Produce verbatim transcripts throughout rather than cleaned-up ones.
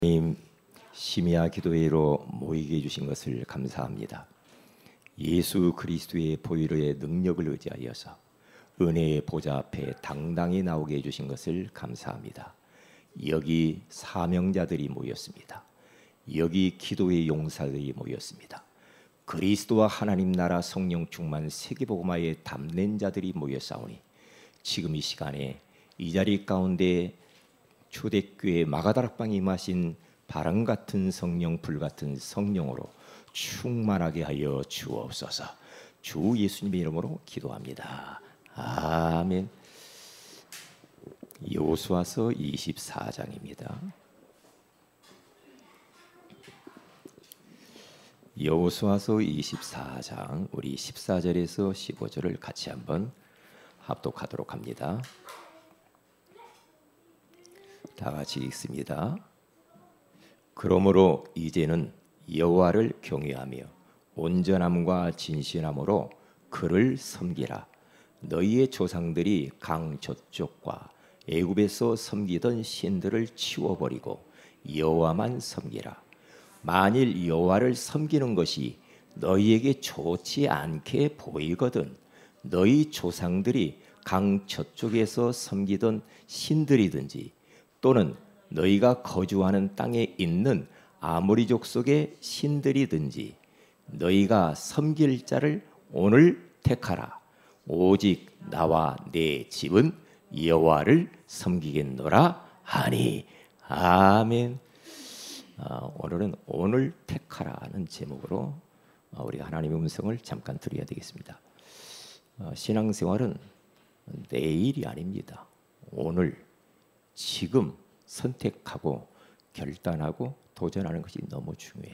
하나님, 심야 기도회로 모이게 해주신 것을 감사합니다. 예수 그리스도의 보혈의 능력을 의지하여서 은혜의 보좌 앞에 당당히 나오게 해주신 것을 감사합니다. 여기 사명자들이 모였습니다. 여기 기도의 용사들이 모였습니다. 그리스도와 하나님 나라 성령 충만 세계복음화의 담낸 자들이 모였사오니 지금 이 시간에 이 자리 가운데 초대교회 마가다락방에 임하신 바람 같은 성령, 불 같은 성령으로 충만하게 하여 주옵소서. 주 예수님의 이름으로 기도합니다. 아멘. 여호수아서 이십사 장입니다. 여호수아서 이십사 장, 우리 십사 절에서 십오 절을 같이 한번 합독하도록 합니다. 다 같이 읽습니다. 그러므로 이제는 여호와를 경외하며 온전함과 진실함으로 그를 섬기라. 너희의 조상들이 강 저쪽과 애굽에서 섬기던 신들을 치워버리고 여호와만 섬기라. 만일 여호와를 섬기는 것이 너희에게 좋지 않게 보이거든 너희 조상들이 강 저쪽에서 섬기던 신들이든지 또는 너희가 거주하는 땅에 있는 아모리 족속의 신들이든지 너희가 섬길 자를 오늘 택하라. 오직 나와 내 집은 여호와를 섬기겠노라 하니. 아멘. 아, 오늘은 오늘 택하라는 제목으로 우리가 하나님의 음성을 잠깐 들어야 되겠습니다. 어, 신앙생활은 내일이 아닙니다. 오늘 지금 선택하고 결단하고 도전하는 것이 너무 중요해요.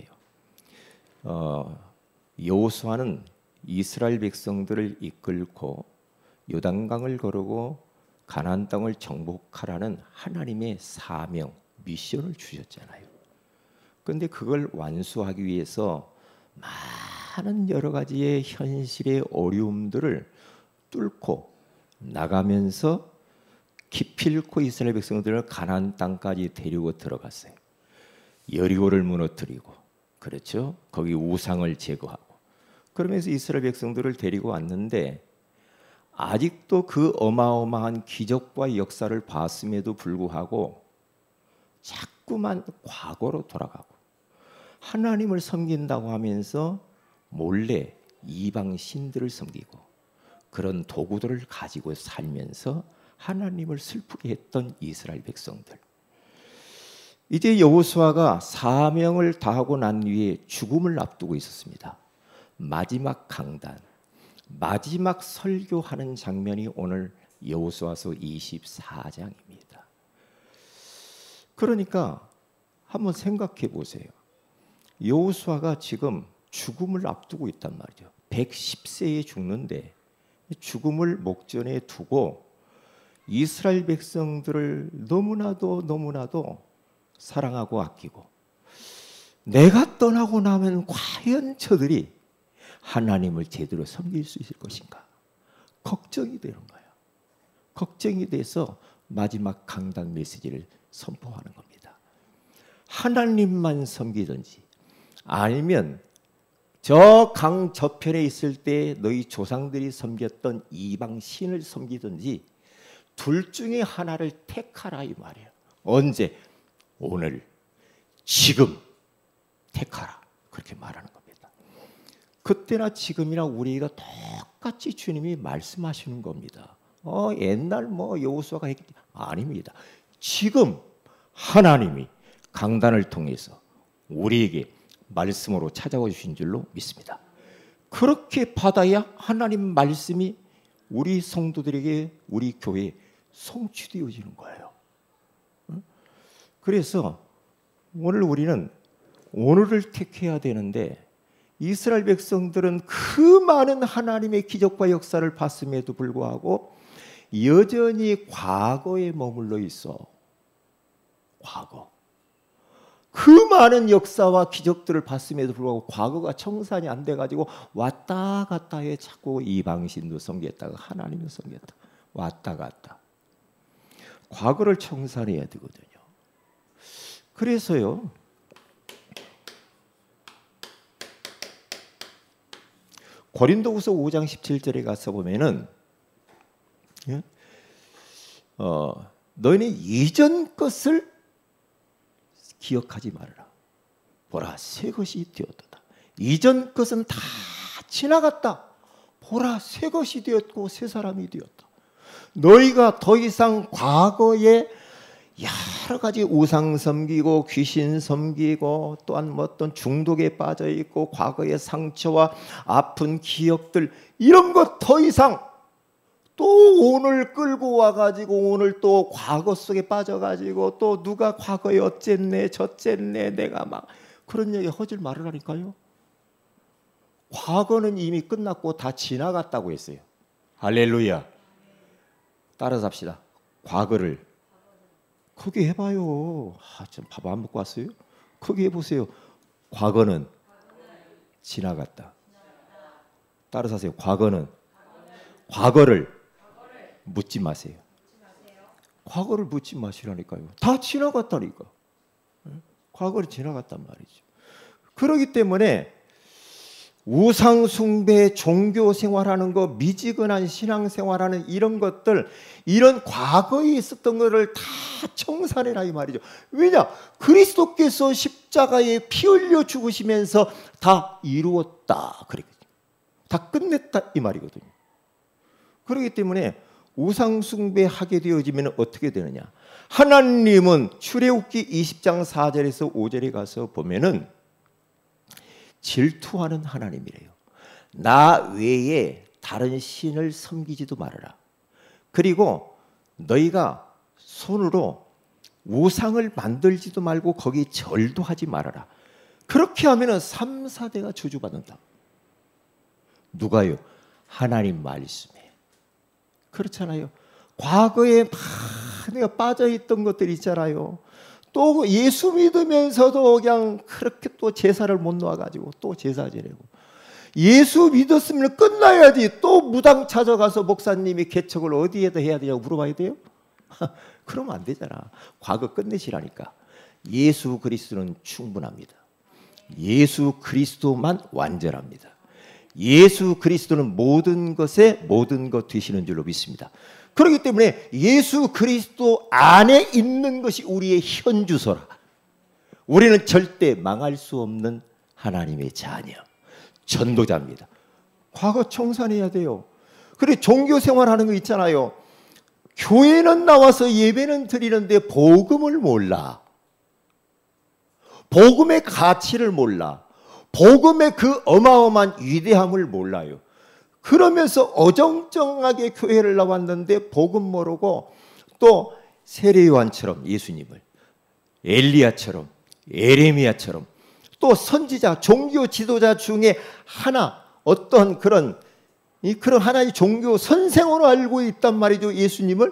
어, 여호수아는 이스라엘 백성들을 이끌고 요단강을 거르고 가나안 땅을 정복하라는 하나님의 사명, 미션을 주셨잖아요. 그런데 그걸 완수하기 위해서 많은 여러 가지의 현실의 어려움들을 뚫고 나가면서 기필코 이스라엘 백성들을 가나안 땅까지 데리고 들어갔어요. 여리고를 무너뜨리고, 그렇죠? 거기 우상을 제거하고, 그러면서 이스라엘 백성들을 데리고 왔는데 아직도 그 어마어마한 기적과 역사를 봤음에도 불구하고 자꾸만 과거로 돌아가고 하나님을 섬긴다고 하면서 몰래 이방 신들을 섬기고 그런 도구들을 가지고 살면서 하나님을 슬프게 했던 이스라엘 백성들. 이제 여호수아가 사명을 다하고 난 뒤에 죽음을 앞두고 있었습니다. 마지막 강단, 마지막 설교하는 장면이 오늘 여호수아서 이십사 장입니다. 그러니까 한번 생각해 보세요. 여호수아가 지금 죽음을 앞두고 있단 말이죠. 백십 세에 죽는데 죽음을 목전에 두고 이스라엘 백성들을 너무나도 너무나도 사랑하고 아끼고 내가 떠나고 나면 과연 저들이 하나님을 제대로 섬길 수 있을 것인가 걱정이 되는 거예요. 걱정이 돼서 마지막 강단 메시지를 선포하는 겁니다. 하나님만 섬기든지 아니면 저 강 저편에 있을 때 너희 조상들이 섬겼던 이방 신을 섬기든지 둘 중에 하나를 택하라 이 말이에요. 언제? 오늘, 지금 택하라. 그렇게 말하는 겁니다. 그때나 지금이나 우리가 똑같이 주님이 말씀하시는 겁니다. 어, 옛날 뭐 여호수아가 했기 아닙니다. 지금 하나님이 강단을 통해서 우리에게 말씀으로 찾아와 주신 줄로 믿습니다. 그렇게 받아야 하나님 말씀이 우리 성도들에게 우리 교회에 성취되어지는 거예요. 그래서 오늘 우리는 오늘을 택해야 되는데 이스라엘 백성들은 그 많은 하나님의 기적과 역사를 봤음에도 불구하고 여전히 과거에 머물러 있어. 과거. 그 많은 역사와 기적들을 봤음에도 불구하고 과거가 청산이 안 돼가지고 왔다 갔다 해. 자꾸 이방신도 섬겼다가 하나님을 섬겼다. 왔다 갔다. 과거를 청산해야 되거든요. 그래서요, 고린도후서 오 장 십칠 절에 가서 보면은 예? 어, 너희는 이전 것을 기억하지 말아라. 보라, 새 것이 되었도다. 이전 것은 다 지나갔다. 보라, 새 것이 되었고 새 사람이 되었다. 너희가 더 이상 과거에 여러 가지 우상 섬기고 귀신 섬기고 또한 뭐 어떤 중독에 빠져 있고 과거의 상처와 아픈 기억들 이런 것 더 이상 또 오늘 끌고 와가지고 오늘 또 과거 속에 빠져가지고 또 누가 과거에 어쨌네 저쨌네 내가 막 그런 얘기 하질 말으라니까요. 과거는 이미 끝났고 다 지나갔다고 했어요. 할렐루야. 따라서 합시다. 과거를 크게 해봐요. 아, 좀 밥 안 먹고 왔어요? 크게 해보세요. 과거는 지나갔다. 따라서 하세요. 과거는 과거를 묻지 마세요. 과거를 묻지 마시라니까요. 다 지나갔다니까. 과거를 지나갔단 말이죠. 그렇기 때문에 우상 숭배, 종교 생활하는 거, 미지근한 신앙 생활하는 이런 것들, 이런 과거에 있었던 것을 다 청산해라 이 말이죠. 왜냐? 그리스도께서 십자가에 피 흘려 죽으시면서 다 이루었다. 그랬거든요. 다 끝냈다 이 말이거든요. 그렇기 때문에 우상 숭배하게 되어지면 어떻게 되느냐? 하나님은 출애굽기 이십 장 사 절에서 오 절에 가서 보면은 질투하는 하나님이래요. 나 외에 다른 신을 섬기지도 말아라. 그리고 너희가 손으로 우상을 만들지도 말고 거기 절도 하지 말아라. 그렇게 하면은 삼, 사 대가 저주받는다. 누가요? 하나님 말씀에. 그렇잖아요. 과거에 막 내가 빠져있던 것들 있잖아요. 또 예수 믿으면서도 그냥 그렇게 또 제사를 못 놓아가지고 또 제사 지내고 예수 믿었으면 끝나야지 또 무당 찾아가서 목사님이 개척을 어디에다 해야 되냐고 물어봐야 돼요? 그러면 안 되잖아. 과거 끝내시라니까. 예수 그리스도는 충분합니다. 예수 그리스도만 완전합니다. 예수 그리스도는 모든 것에 모든 것 되시는 줄로 믿습니다. 그렇기 때문에 예수 그리스도 안에 있는 것이 우리의 현주소라. 우리는 절대 망할 수 없는 하나님의 자녀, 전도자입니다. 과거 청산해야 돼요. 그래 종교 생활하는 거 있잖아요. 교회는 나와서 예배는 드리는데 복음을 몰라. 복음의 가치를 몰라. 복음의 그 어마어마한 위대함을 몰라요. 그러면서 어정쩡하게 교회를 나왔는데 복음 모르고 또 세례요한처럼 예수님을 엘리야처럼 에레미야처럼 또 선지자 종교 지도자 중에 하나 어떤 그런 이 그런 하나의 종교 선생으로 알고 있단 말이죠. 예수님을.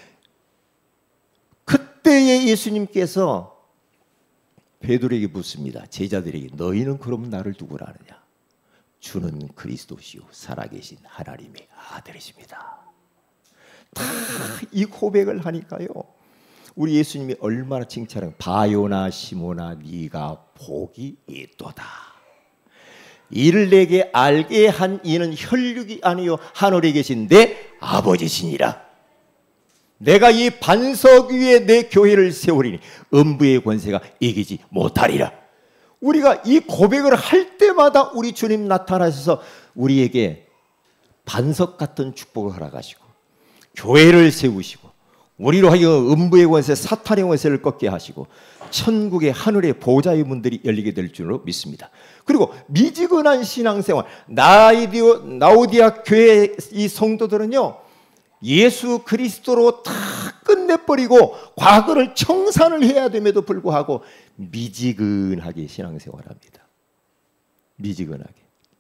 그때의 예수님께서 베드로에게 묻습니다. 제자들에게 너희는 그럼 나를 누구라 하느냐? 주는 그리스도시요 살아계신 하나님의 아들이십니다. 다 이 고백을 하니까요. 우리 예수님이 얼마나 칭찬해요. 바요나 시모나 네가 복이 있도다. 이를 내게 알게 한 이는 혈육이 아니요 하늘에 계신 내 아버지시니라. 내가 이 반석 위에 내 교회를 세우리니 음부의 권세가 이기지 못하리라. 우리가 이 고백을 할 때마다 우리 주님 나타나셔서 우리에게 반석 같은 축복을 허락하시고 교회를 세우시고 우리로 하여금 음부의 권세 사탄의 권세를 꺾게 하시고 천국의 하늘의 보좌의 문들이 열리게 될 줄로 믿습니다. 그리고 미지근한 신앙생활 나이디오, 나오디아 교회 이 성도들은요 예수 그리스도로 다 끝내버리고 과거를 청산을 해야 됨에도 불구하고 미지근하게 신앙생활합니다. 미지근하게.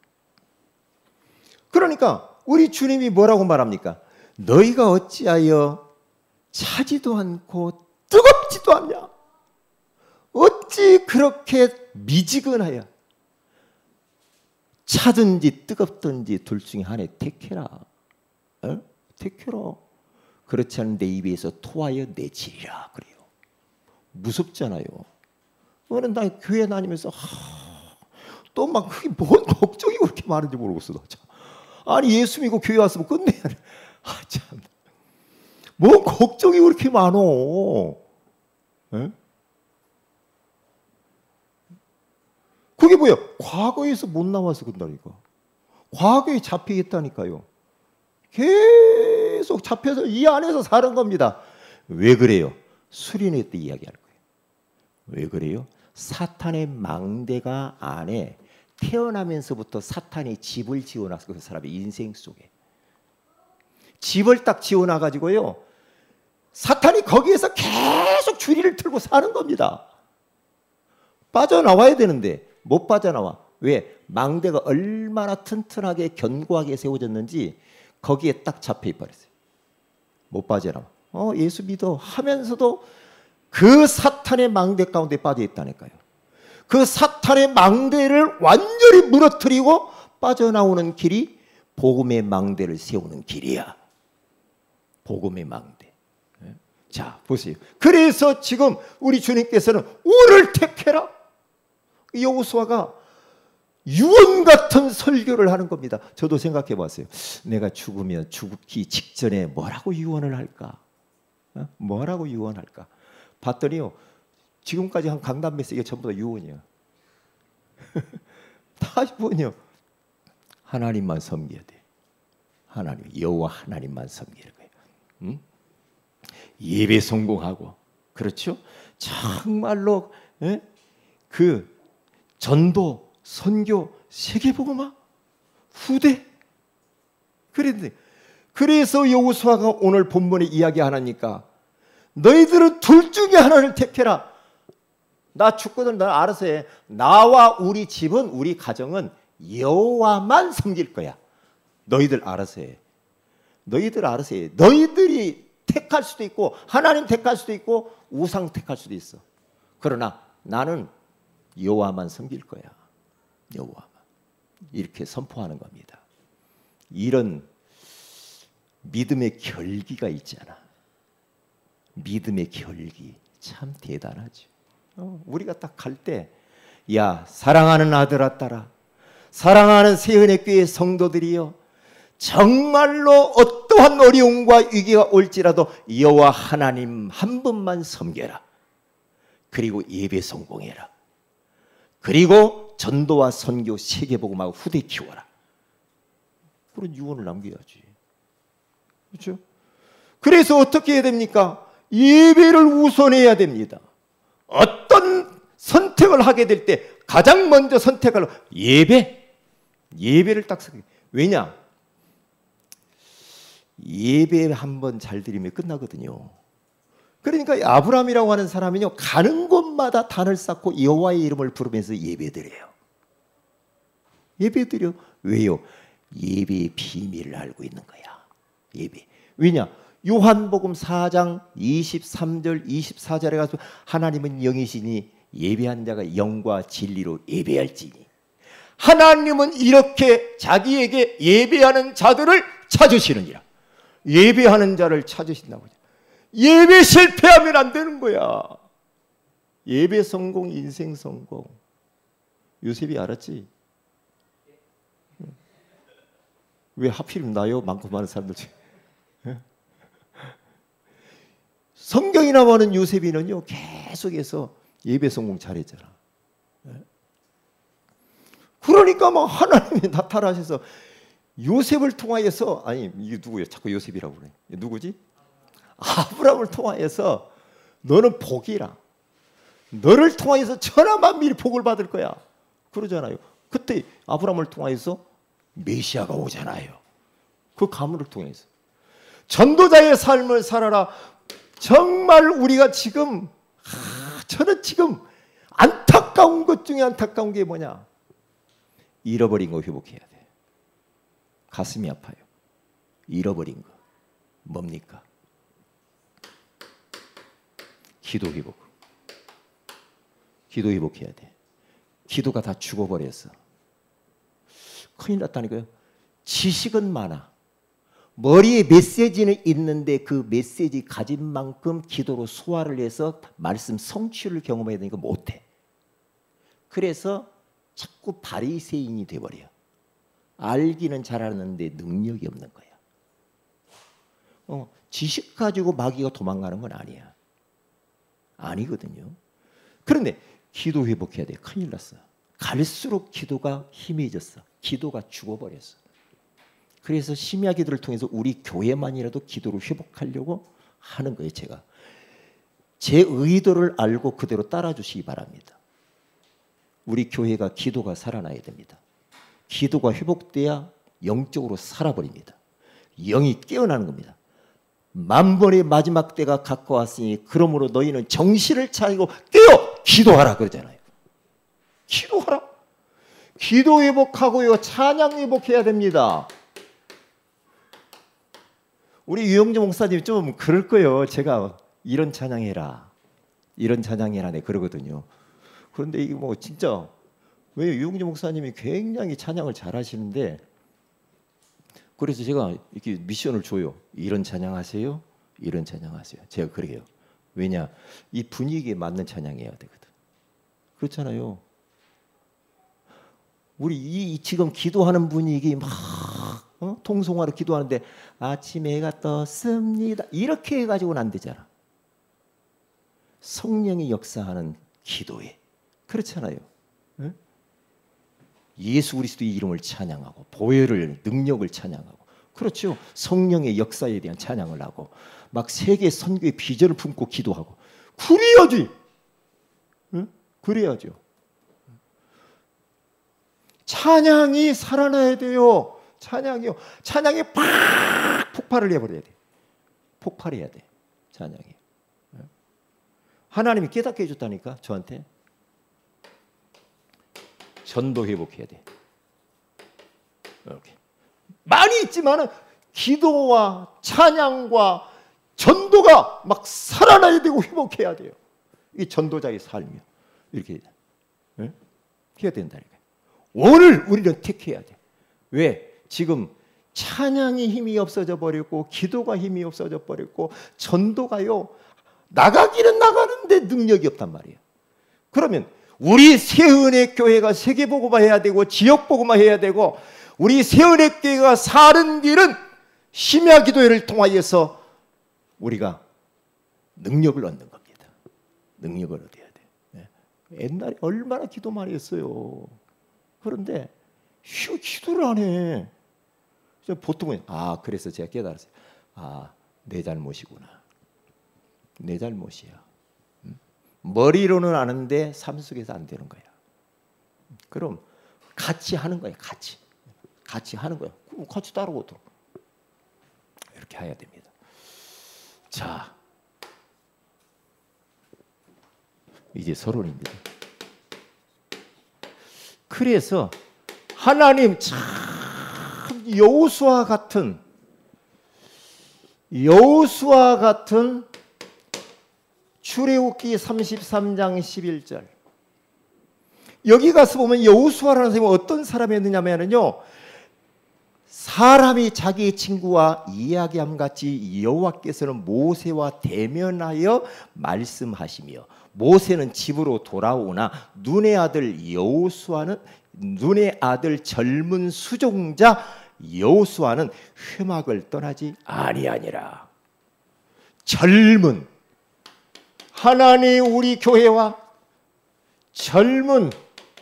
그러니까 우리 주님이 뭐라고 말합니까? 너희가 어찌하여 차지도 않고 뜨겁지도 않냐? 어찌 그렇게 미지근하여 차든지 뜨겁든지 둘 중에 하나에 택해라. 어? 택해라. 그렇지 않은 내 입에서 토하여 내치리라 그래요. 무섭잖아요. 어느 날 교회 다니면서 또 막 그게 뭔 걱정이 그렇게 많은지 모르겠어. 나 참. 아니 예수 믿고 교회 왔으면 끝내야 돼. 아 참. 뭔 걱정이 그렇게 많어. 에? 그게 뭐야? 과거에서 못 나와서 그런다니까. 과거에 잡혀 있다니까요. 계속 잡혀서 이 안에서 사는 겁니다. 왜 그래요? 수련회 때 이야기할 거예요. 왜 그래요? 사탄의 망대가 안에 태어나면서부터 사탄이 집을 지어놨어. 그 사람의 인생 속에. 집을 딱 지어놔가지고요. 사탄이 거기에서 계속 줄이를 틀고 사는 겁니다. 빠져나와야 되는데 못 빠져나와. 왜? 망대가 얼마나 튼튼하게 견고하게 세워졌는지 거기에 딱 잡혀 버렸어요. 못 빠져나와. 어, 예수 믿어 하면서도 그 사탄의 망대 가운데 빠져 있다니까요. 그 사탄의 망대를 완전히 무너뜨리고 빠져나오는 길이 복음의 망대를 세우는 길이야. 복음의 망대. 자, 보세요. 그래서 지금 우리 주님께서는 오늘 택해라. 여호수아가 유언 같은 설교를 하는 겁니다. 저도 생각해 봤어요. 내가 죽으면 죽기 직전에 뭐라고 유언을 할까? 어? 뭐라고 유언할까? 봤더니요. 지금까지 한 강단 메시지가 전부 다 유언이야. 다 유언이요. 하나님만 섬겨야 돼. 하나님, 여호와 하나님만 섬기는 거예요. 응? 예배 성공하고, 그렇죠? 정말로 에? 그 전도, 선교, 세계복음화, 후대. 그랬는데 그래서 여호수아가 오늘 본문에 이야기하니까 너희들은 둘 중에 하나를 택해라. 나 죽거든 나 알아서 해. 나와 우리 집은, 우리 가정은 여호와만 섬길 거야. 너희들 알아서 해. 너희들 알아서 해. 너희들이 택할 수도 있고 하나님 택할 수도 있고 우상 택할 수도 있어. 그러나 나는 여호와만 섬길 거야. 여호와만. 이렇게 선포하는 겁니다. 이런 믿음의 결기가 있잖아. 믿음의 결기 참 대단하죠. 어, 우리가 딱 갈 때, 야 사랑하는 아들아 딸아, 사랑하는 새은혜교회 성도들이여, 정말로 어떠한 어려움과 위기가 올지라도 여호와 하나님 한 분만 섬겨라. 그리고 예배 성공해라. 그리고 전도와 선교, 세계복음하고 후대 키워라. 그런 유언을 남겨야지. 그렇죠? 그래서 어떻게 해야 됩니까? 예배를 우선해야 됩니다. 어떤 선택을 하게 될 때 가장 먼저 선택할 예배. 예배를 딱 선택해. 왜냐? 예배 한번 잘 드리면 끝나거든요. 그러니까 아브라함이라고 하는 사람은요, 가는 곳마다 단을 쌓고 여호와의 이름을 부르면서 예배드려요. 예배드려. 왜요? 예배의 비밀을 알고 있는 거야. 예배. 왜냐? 요한복음 사 장 이십삼 절 이십사 절에 가서 하나님은 영이시니 예배한 자가 영과 진리로 예배할지니, 하나님은 이렇게 자기에게 예배하는 자들을 찾으시느니라. 예배하는 자를 찾으신다고. 예배 실패하면 안 되는 거야. 예배 성공, 인생 성공. 요셉이 알았지? 왜 하필이면 나요? 많고 많은 사람들 중에. 성경이나 보는 요셉이는요, 계속해서 예배 성공 잘했잖아. 그러니까 막 하나님이 나타나셔서 요셉을 통하여서, 아니 이게 누구예요? 자꾸 요셉이라고 그래. 누구지? 아브라함을 통하여서 너는 복이라. 너를 통하여서 천하만민이 복을 받을 거야. 그러잖아요. 그때 아브라함을 통하여서 메시아가 오잖아요. 그 가문을 통해서 전도자의 삶을 살아라. 정말 우리가 지금, 아, 저는 지금 안타까운 것 중에 안타까운 게 뭐냐? 잃어버린 거 회복해야 돼. 가슴이 아파요. 잃어버린 거 뭡니까? 기도 회복. 기도 회복해야 돼. 기도가 다 죽어버렸어. 큰일 났다니까요. 지식은 많아. 머리에 메시지는 있는데 그 메시지 가진 만큼 기도로 소화를 해서 말씀 성취를 경험해야 되니까 못해. 그래서 자꾸 바리새인이 돼버려. 알기는 잘하는데 능력이 없는 거야. 어, 지식 가지고 마귀가 도망가는 건 아니야. 아니거든요. 그런데 기도 회복해야 돼. 큰일 났어. 갈수록 기도가 희미해졌어. 기도가 죽어버렸어. 그래서 심야 기도를 통해서 우리 교회만이라도 기도를 회복하려고 하는 거예요. 제가 제 의도를 알고 그대로 따라주시기 바랍니다. 우리 교회가 기도가 살아나야 됩니다. 기도가 회복돼야 영적으로 살아버립니다. 영이 깨어나는 겁니다. 만번의 마지막 때가 가까웠으니 그러므로 너희는 정신을 차리고 깨어 기도하라 그러잖아요. 기도하라. 기도 회복하고요, 찬양 회복해야 됩니다. 우리 유영재 목사님 좀 그럴 거예요. 제가 이런 찬양해라, 이런 찬양해라, 네 그러거든요. 그런데 이게 뭐 진짜 왜 유영재 목사님이 굉장히 찬양을 잘하시는데, 그래서 제가 이렇게 미션을 줘요. 이런 찬양하세요, 이런 찬양하세요. 제가 그래요. 왜냐, 이 분위기에 맞는 찬양해야 되거든. 그렇잖아요. 우리 이 지금 기도하는 분위기 막 어? 통성화로 기도하는데 아침 해가 떴습니다 이렇게 해가지고는 안 되잖아. 성령이 역사하는 기도에, 그렇잖아요. 응? 예수 그리스도의 이름을 찬양하고 보혈을 능력을 찬양하고, 그렇죠. 성령의 역사에 대한 찬양을 하고 막 세계 선교의 비전을 품고 기도하고, 그래야지. 응? 그래야죠. 찬양이 살아나야 돼요. 찬양이요. 찬양이 팍 폭발을 해버려야 돼. 폭발해야 돼. 찬양이. 하나님이 깨닫게 해줬다니까 저한테. 전도 회복해야 돼. 이렇게 많이 있지만은 기도와 찬양과 전도가 막 살아나야 되고 회복해야 돼요. 이 전도자의 삶이요. 이렇게 네? 해야 된다니까. 오늘 우리는 택해야 돼. 왜? 지금 찬양이 힘이 없어져 버리고 기도가 힘이 없어져 버리고 전도가요 나가기는 나가는데 능력이 없단 말이에요. 그러면 우리 새은혜 교회가 세계복음화 해야 되고 지역복음화 해야 되고, 우리 새은혜 교회가 사는 길은 심야 기도회를 통하여서 우리가 능력을 얻는 겁니다. 능력을 얻어야 돼. 네. 옛날에 얼마나 기도 많이 했어요. 그런데 휴 기도를 안 해. 보통은 아 그래서 제가 깨달았어요. 아 내 잘못이구나. 내 잘못이야. 음? 머리로는 아는데 삶 속에서 안 되는 거야. 그럼 같이 하는 거야. 같이 같이 하는 거야. 그럼 같이 따라오도록 이렇게 해야 됩니다. 자, 이제 서론입니다. 그래서 하나님 참 여호수아 같은 여호수아 같은 출애굽기 삼십삼 장 십일 절, 여기 가서 보면 여호수아라는 사람이 어떤 사람이었느냐면요, 사람이 자기의 친구와 이야기함 같이 여호와께서는 모세와 대면하여 말씀하시며 모세는 집으로 돌아오나 눈의 아들 여호수아는 눈의 아들 젊은 수종자 여호수아는 회막을 떠나지 아니하니라. 젊은 하나님 우리 교회와 젊은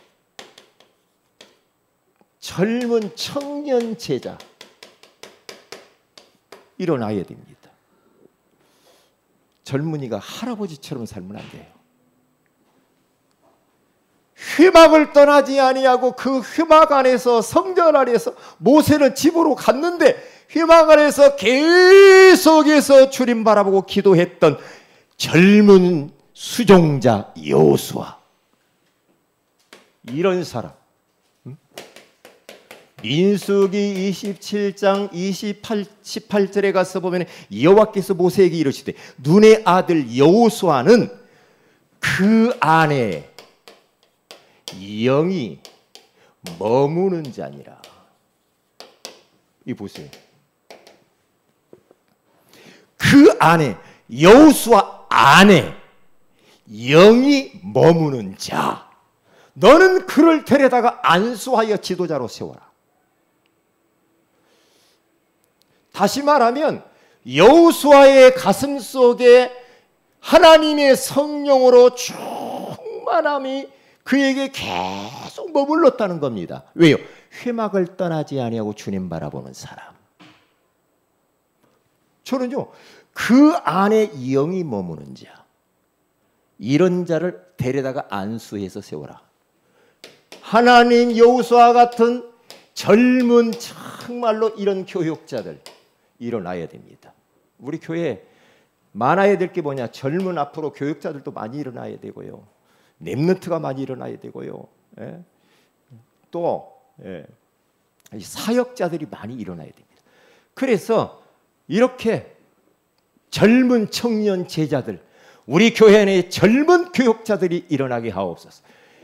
젊은 청년 제자 일어나야 됩니다. 젊은이가 할아버지처럼 살면 안 돼요. 회막을 떠나지 아니하고 그 회막 안에서, 성전 안에서 모세는 집으로 갔는데 회막 안에서 계속해서 주님 바라보고 기도했던 젊은 수종자 여호수아, 이런 사람. 민수기 이십칠 장 이십팔, 십팔 절에 가서 보면 여호와께서 모세에게 이르시되 눈의 아들 여호수아는 그 안에 영이 머무는 자니라. 이 보세요. 그 안에, 여호수아 안에 영이 머무는 자. 너는 그를 데려다가 안수하여 지도자로 세워라. 다시 말하면 여호수아의 가슴 속에 하나님의 성령으로 충만함이 그에게 계속 머물렀다는 겁니다. 왜요? 회막을 떠나지 아니하고 주님 바라보는 사람. 저는요, 그 안에 영이 머무는 자, 이런 자를 데려다가 안수해서 세워라. 하나님 여호수아 같은 젊은 정말로 이런 교육자들 일어나야 됩니다. 우리 교회에 많아야 될 게 뭐냐? 젊은 앞으로 교육자들도 많이 일어나야 되고요. 렘넌트가 많이 일어나야 되고요. 예? 또 예. 사역자들이 많이 일어나야 됩니다. 그래서 이렇게 젊은 청년 제자들, 우리 교회 안에 젊은 교육자들이 일어나게 하옵소서.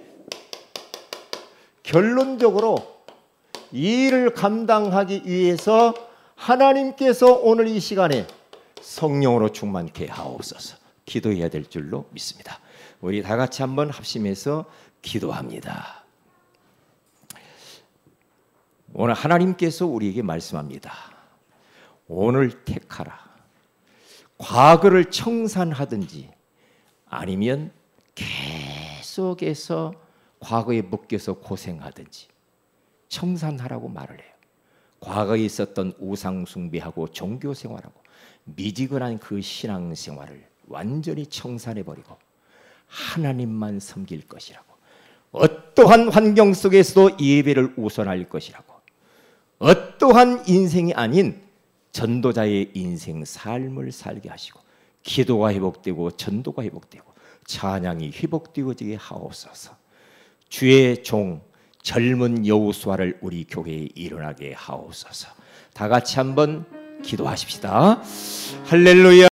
결론적으로 이 일을 감당하기 위해서 하나님께서 오늘 이 시간에 성령으로 충만케 하옵소서. 기도해야 될 줄로 믿습니다. 우리 다 같이 한번 합심해서 기도합니다. 오늘 하나님께서 우리에게 말씀합니다. 오늘 택하라. 과거를 청산하든지 아니면 계속해서 과거에 묶여서 고생하든지 청산하라고 말을 해요. 과거에 있었던 우상 숭배하고 종교 생활하고 미지근한 그 신앙 생활을 완전히 청산해버리고 하나님만 섬길 것이라고, 어떠한 환경 속에서도 예배를 우선할 것이라고, 어떠한 인생이 아닌 전도자의 인생 삶을 살게 하시고 기도가 회복되고 전도가 회복되고 찬양이 회복되어지게 하옵소서. 주의 종 젊은 여호수아를 우리 교회에 일어나게 하옵소서. 다 같이 한번 기도하십시다. 할렐루야.